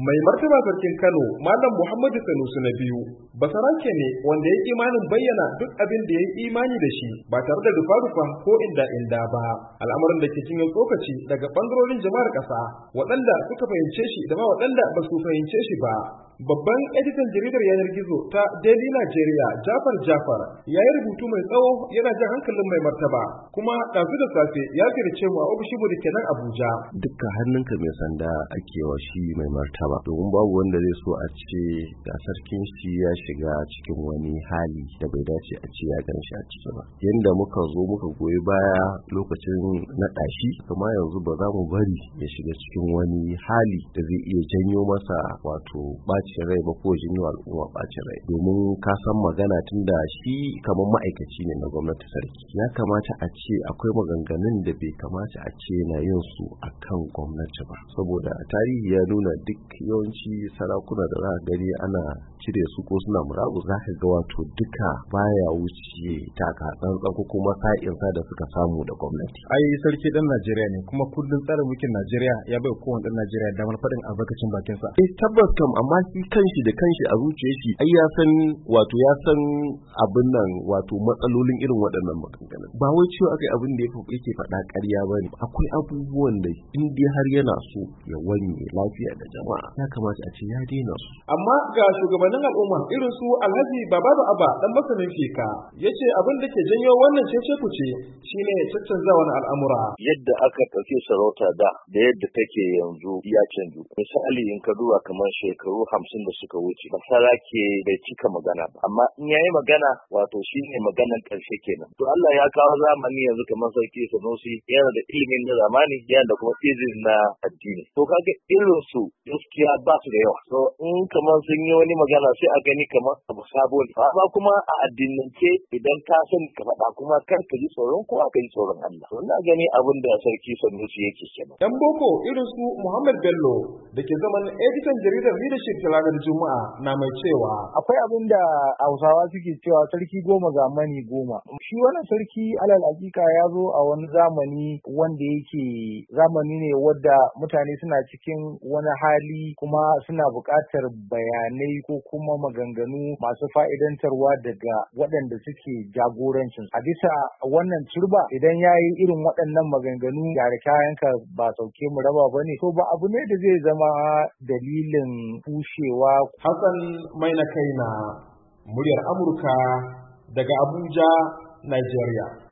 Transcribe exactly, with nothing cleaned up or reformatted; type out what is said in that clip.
Mai martaba sarkin Kano, Malam Muhammadu Sanusi na biyu, basarake ne wanda ya yi imanin bayyana duk abin da ya yi imani da shi ba tare da rufa-rufa ko inda-inda ba. Al'amarin da ke cinye tsokaci daga ɓangarorin jama'ar ƙasa, waɗanda suka fahimce shi da ma waɗanda ba su fahimce shi ba. Babban editan jaridar yanar gizo ta Daily Nigeria, Jafar Jafar, ya yi rubutu mai tsawo yana jan hankalin mai martaba, kuma ɗazu da safe ya ziyarce mu a ofishinmu da ke nan Abuja. Dukkan hannunka mai sanda ake wa shi mai martaba, domin babu wanda zai so a ce ga sarkin shi ya shiga cikin wani hali da bai dace a ce ya gan shi a ciki ba. Yanda muka zo muka goyi baya lokacin naɗa shi, kuma yanzu ba za mu bari ya shiga cikin wani hali da zai iya janyo masa wato ɓacin rai ba ko janyo al'umma ɓacin rai, domin ka san magana tun da shi kamar ma'aikaci ne na gwamnati sarki, ya kamata a ce akwai maganganun da bai kamata a ce na yin su akan gwamnati ba, saboda tarihi ya nuna duk yawanci sarakuna da za a gani ana cire su ko suna murabu, za ka ga wato duka baya wuce taka tsantsan ko kuma sa'insa da suka samu da gwamnati. Ai sarki dan Najeriya ne, kuma kundin tsarin mulkin Najeriya ya bai kowane dan Najeriya damar faɗin albarkacin bakinsa. Eh tabbas kam, amma shi kanshi da kanshi a zuciyar shi ai ya san wato ya san abin nan wato matsalolin irin waɗannan maganganun. Ba wai cewa akai abin da yake faɗa ƙarya bane, akwai abubuwan da in dai har yana so ya wanye lafiya da jama'a ya kamata a ce ya daina su. Amma ga shugabannin al'umma irin su Alhaji Bababa Abba dan masanin fika yace abin da ke janyo wannan cece kuce shine caccanzawan al'amura. Yadda aka ɗauki sarauta da da yadda take yanzu ya canju. Misali in ka duba kamar shekaru hamsin da suka wuce, basarake bai cika magana ba, amma in yayi magana wato shine maganar ƙarshe kenan. To Allah ya kawo zamani yanzu kamar sarki Sanusi yana da ilimin na zamani yana da kuma izinin na addini. To kaga irin su gaskiya ba su da yawa. So in kamar sun yi wani magana sai a gani kamar abu sabo ne. Amma kuma a addinance idan ka sani ka faɗa kuma kar ka ji tsoron kowa ka ji tsoron Allah. To ina gani abin da sarki Sanusi yake kenan. Dan boko irin su Muhammad Bello da ke zaman editan jaridar Leadership ta ranar Juma'a na mai cewa akwai abin da Hausawa suke cewa sarki goma zamani goma. Shi wannan sarki alal hakika ya zo a wani zamani wanda yake zamani ne wadda mutane suna cikin wani hali kuma suna buƙatar bayanai ko kuma maganganu masu fa'idantarwa daga waɗanda suke jagorancin. A bisa wannan turba idan ya yi irin waɗannan maganganu gyara kayanka ba sauke mu raba ba ne, to ba abu ne da zai zama dalilin kushewa. Hassan mai na kaina, muryar Amurka daga Abuja, Nigeria.